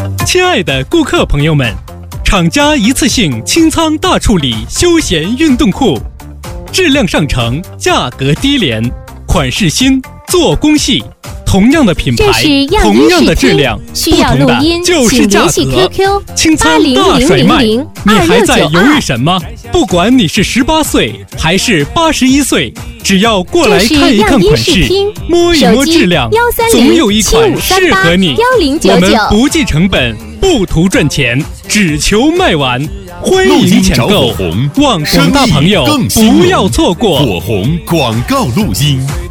亲爱的顾客朋友们，厂家一次性清仓大处理休闲运动裤，质量上乘，价格低廉，款式新，做工细。同样的品牌，同样的质量， 需要录音， 就是价格。清仓大甩卖，你还在犹豫什么？不管你是18岁还是81岁，只要过来看一看款式，摸一摸质量，总有一款适合你。我们不计成本，不图赚钱，只求卖完。欢迎抢购，望广大朋友不要错过。 火红广告录音。